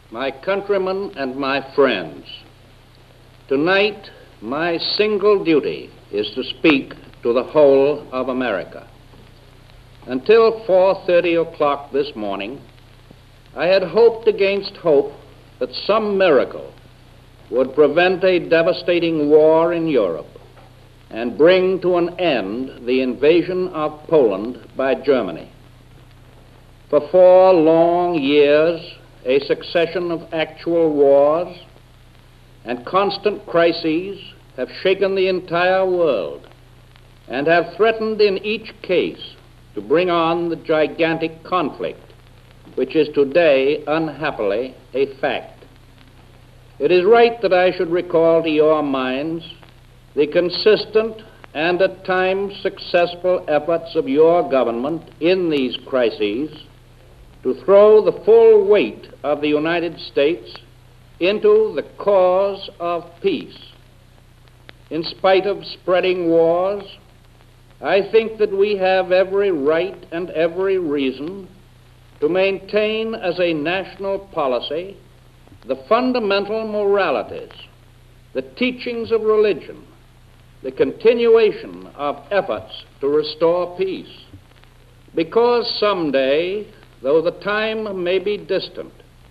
my countrymen and my friends, tonight my single duty is to speak to the whole of America. Until 4:30 o'clock this morning, I had hoped against hope that some miracle would prevent a devastating war in Europe and bring to an end the invasion of Poland by Germany. For 4 long years, a succession of actual wars and constant crises have shaken the entire world and have threatened in each case to bring on the gigantic conflict which is today, unhappily, a fact. It is right that I should recall to your minds the consistent and at times successful efforts of your government in these crises to throw the full weight of the United States into the cause of peace. In spite of spreading wars, I think that we have every right and every reason to maintain as a national policy the fundamental moralities, the teachings of religion, the continuation of efforts to restore peace. Because someday, though the time may be distant,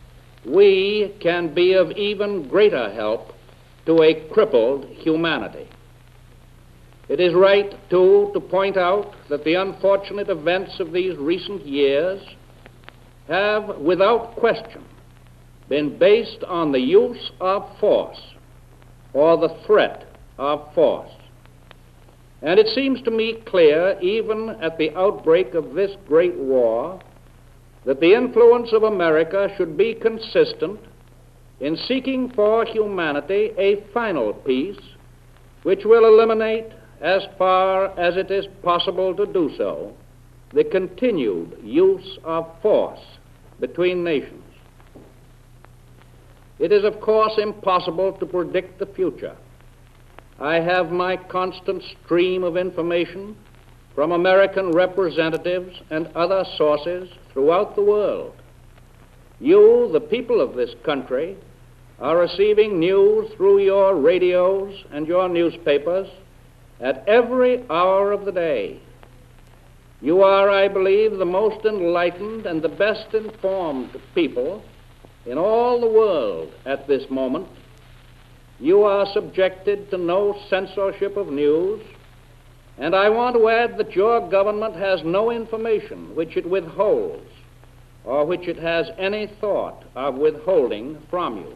we can be of even greater help to a crippled humanity. It is right, too, to point out that the unfortunate events of these recent years have, without question, been based on the use of force or the threat of force. And it seems to me clear, even at the outbreak of this great war, that the influence of America should be consistent in seeking for humanity a final peace which will eliminate, as far as it is possible to do so, the continued use of force between nations. It is, of course, impossible to predict the future. I have my constant stream of information from American representatives and other sources throughout the world. You, the people of this country, are receiving news through your radios and your newspapers at every hour of the day. You are, I believe, the most enlightened and the best informed people in all the world at this moment. You are subjected to no censorship of news, and I want to add that your government has no information which it withholds or which it has any thought of withholding from you.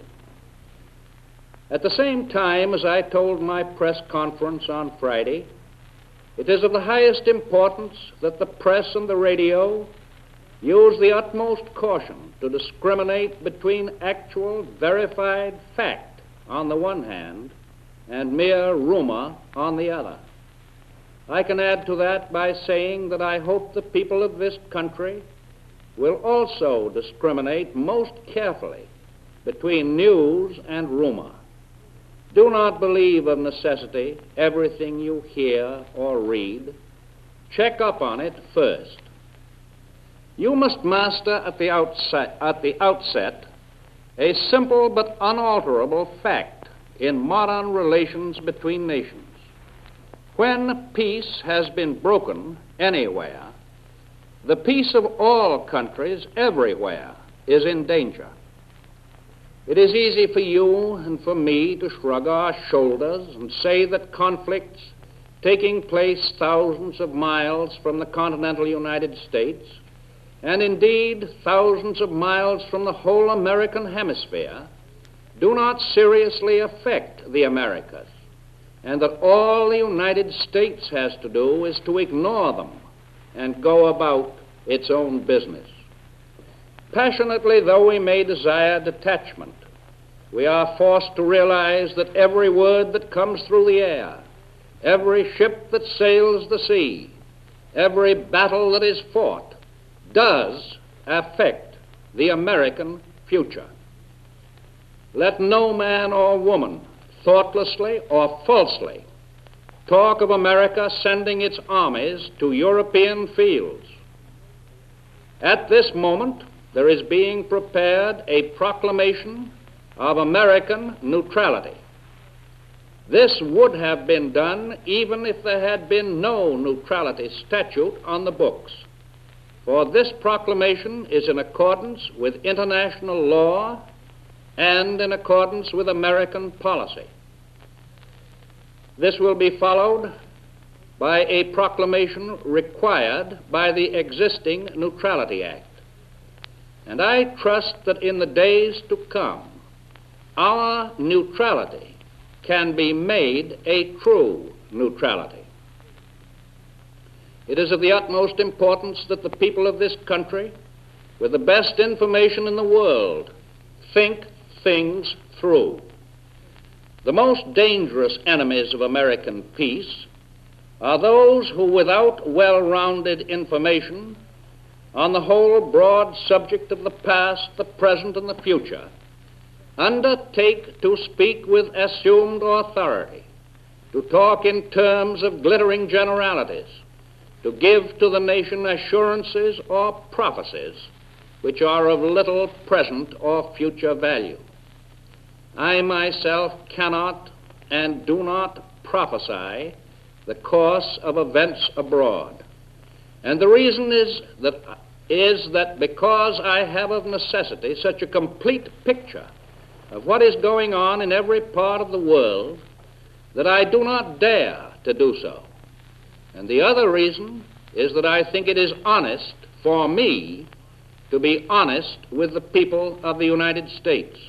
At the same time, as I told my press conference on Friday, it is of the highest importance that the press and the radio use the utmost caution to discriminate between actual, verified fact on the one hand and mere rumor on the other. I can add to that by saying that I hope the people of this country will also discriminate most carefully between news and rumor. Do not believe of necessity everything you hear or read. Check up on it first. You must master at the outset a simple but unalterable fact in modern relations between nations. When peace has been broken anywhere, the peace of all countries everywhere is in danger. It is easy for you and for me to shrug our shoulders and say that conflicts taking place thousands of miles from the continental United States, and indeed thousands of miles from the whole American hemisphere, do not seriously affect the Americas, and that all the United States has to do is to ignore them and go about its own business. Passionately though we may desire detachment, we are forced to realize that every word that comes through the air, every ship that sails the sea, every battle that is fought, does affect the American future. Let no man or woman, thoughtlessly or falsely, talk of America sending its armies to European fields. At this moment, there is being prepared a proclamation of American neutrality. This would have been done even if there had been no neutrality statute on the books, for this proclamation is in accordance with international law and in accordance with American policy. This will be followed by a proclamation required by the existing Neutrality Act. And I trust that in the days to come, our neutrality can be made a true neutrality. It is of the utmost importance that the people of this country, with the best information in the world, think things through. The most dangerous enemies of American peace are those who, without well-rounded information on the whole broad subject of the past, the present, and the future, undertake to speak with assumed authority, to talk in terms of glittering generalities, to give to the nation assurances or prophecies which are of little present or future value. I myself cannot and do not prophesy the course of events abroad. And the reason is that because I have of necessity such a complete picture of what is going on in every part of the world that I do not dare to do so. And the other reason is that I think it is honest for me to be honest with the people of the United States.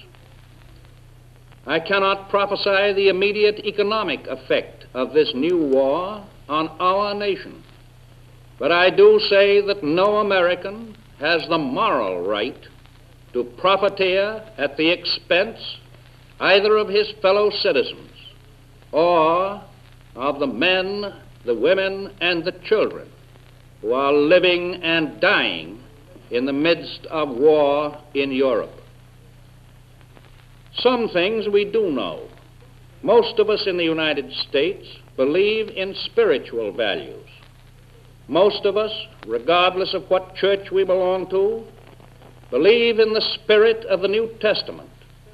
I cannot prophesy the immediate economic effect of this new war on our nation, but I do say that no American has the moral right to profiteer at the expense either of his fellow citizens or of the men, the women, and the children who are living and dying in the midst of war in Europe. Some things we do know. Most of us in the United States believe in spiritual values. Most of us, regardless of what church we belong to, believe in the spirit of the New Testament,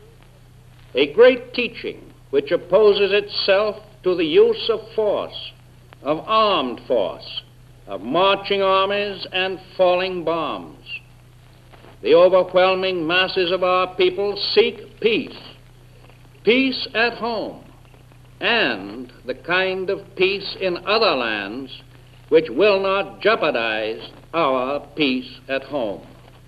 a great teaching which opposes itself to the use of force, of armed force, of marching armies and falling bombs. The overwhelming masses of our people seek peace, peace at home, and the kind of peace in other lands which will not jeopardize our peace at home.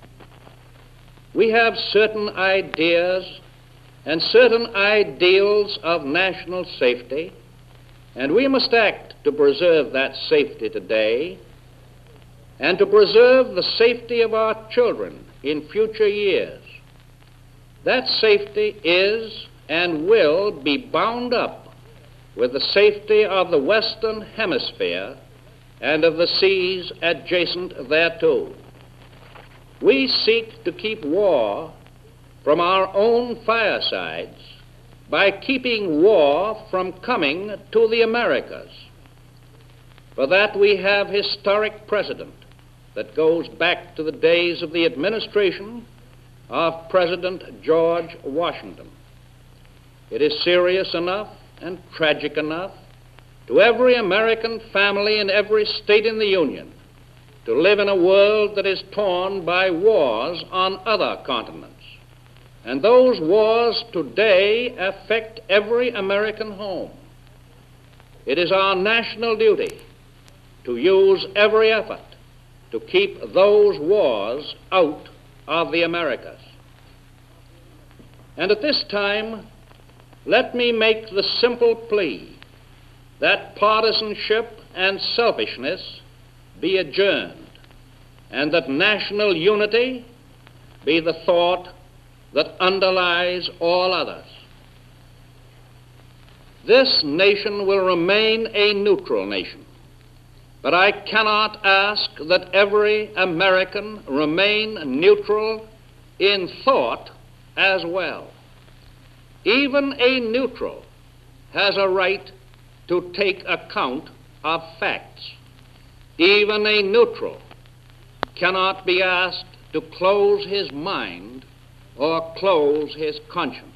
We have certain ideas and certain ideals of national safety, and we must act to preserve that safety today and to preserve the safety of our children in future years. That safety is and will be bound up with the safety of the Western Hemisphere and of the seas adjacent thereto. We seek to keep war from our own firesides by keeping war from coming to the Americas. For that we have historic precedent that goes back to the days of the administration of President George Washington. It is serious enough and tragic enough to every American family in every state in the Union to live in a world that is torn by wars on other continents. And those wars today affect every American home. It is our national duty to use every effort to keep those wars out of the Americas. And at this time, let me make the simple plea that partisanship and selfishness be adjourned, and that national unity be the thought that underlies all others. This nation will remain a neutral nation, but I cannot ask that every American remain neutral in thought as well. Even a neutral has a right to take account of facts. Even a neutral cannot be asked to close his mind or close his conscience.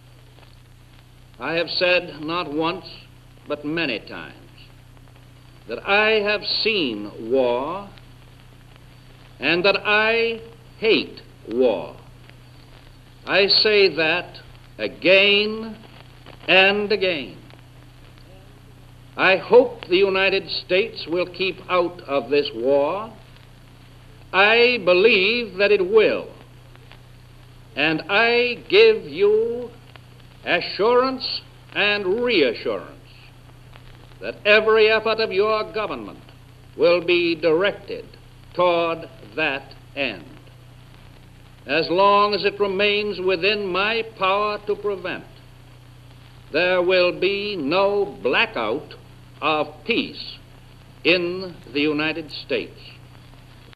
I have said not once, but many times, that I have seen war and that I hate war. I say that again and again. I hope the United States will keep out of this war. I believe that it will. And I give you assurance and reassurance that every effort of your government will be directed toward that end. As long as it remains within my power to prevent, there will be no blackout of peace in the United States.